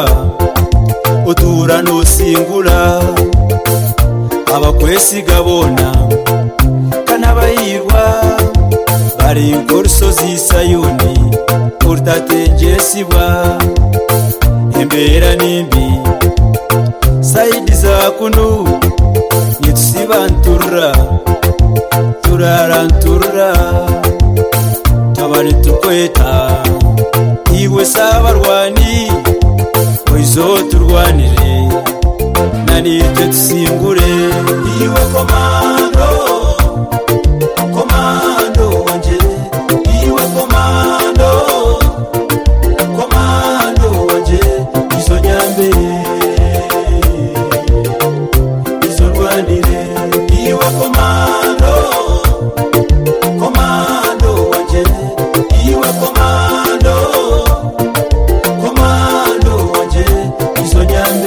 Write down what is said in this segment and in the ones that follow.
utura nosingura abakwesiga bona kanabayirwa bari korsozi sayuni urtatengesibwa embera nimbi saidi za kunu nitusibantura turarantura tabari tukweta iwe sabarwani oizo turwanire nanite tusingure iwe komando komando wanje iwe komando komando wanje izo nyambe izo rwanire iwe komando komando wanje iwe komando komando wanje izo nyambe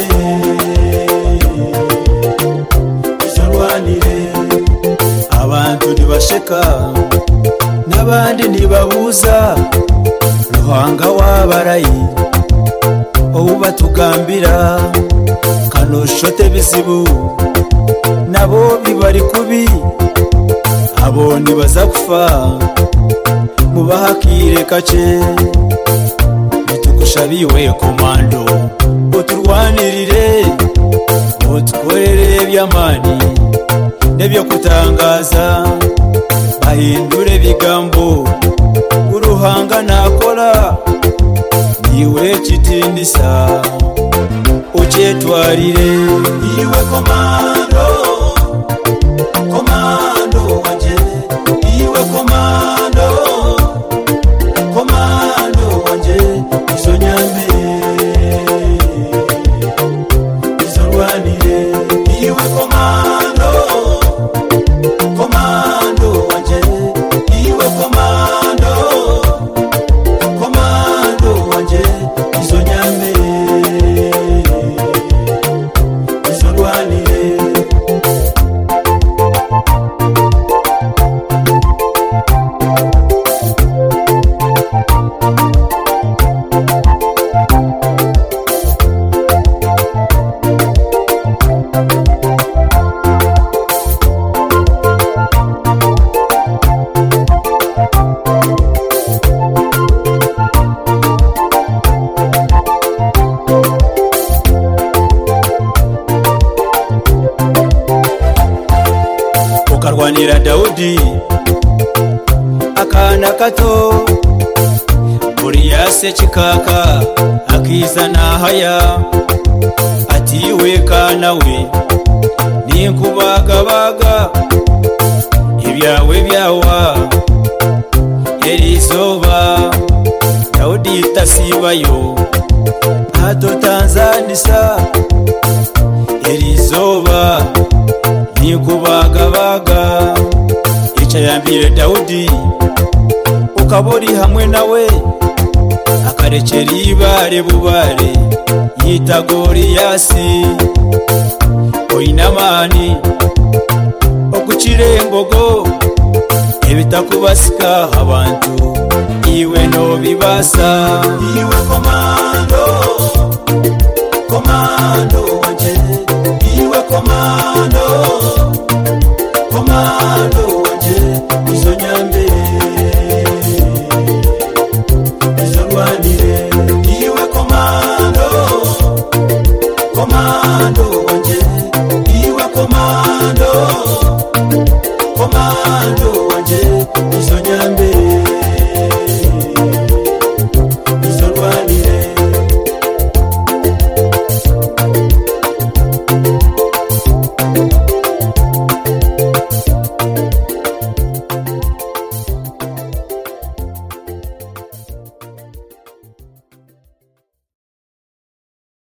izo rwanire abantu nibasheka n'abandi nibabuza ruhanga wabarayi uba tugambira kanoshote bizibu nabo bibari kubi abo nibaza kufa mubahakire kace bitukushabiwe komando uturwanirire utkorere by'amani nebyo kutangaza bahindure bigambo uruhanga nakora niwe kitindisa ucetwarire iwe komando komando wanje iwe komando komando wanje izo nyambe izo rwanire iwe komando komando wanje iwe komando komando wanje izo nyambe izo rwanire ukarwanira Daudi akana kato buriyase chikaka akizana haya atiwe kanawe ninkubagabaga ibyawe byawa erizoba Daudi tasibayo hato Tanzanisa erizoba nikubagabaga icyayambire Daudi ukabori hamwe nawe akarekera ibare bubare yita Goliyasi oinamani okuchirembogo ebitakubasika abantu iwe no bibasa iwe komando komando wanje iwe komando komando wanje izo nyambe izo rwanire iwe komando komando wanje iwe komando komando